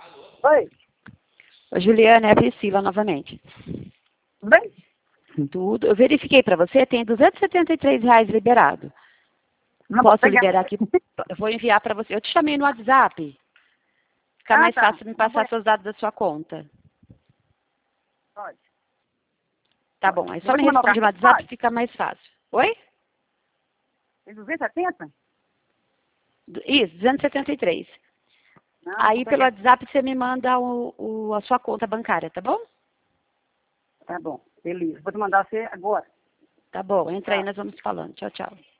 Oi, Ô, Juliana, é a Priscila novamente. tudo bem? Tudo. Eu verifiquei para você, tem R$ 273 liberado. Não Posso pegar. liberar aqui? Eu vou enviar para você. Eu te chamei no WhatsApp. Fica mais Tá. fácil me passar seus dados da sua conta. Pode. Tá bom, aí só Vou me te mandar o responde no cartão? WhatsApp, Pode. fica mais fácil. Oi? Tem 270? Isso, 273. Não, Aí vou pelo pegar. WhatsApp você me manda a sua conta bancária, tá bom? Tá bom, beleza. Vou te mandar você agora. Tá bom, entra aí, Tá. nós vamos falando. Tchau, tchau.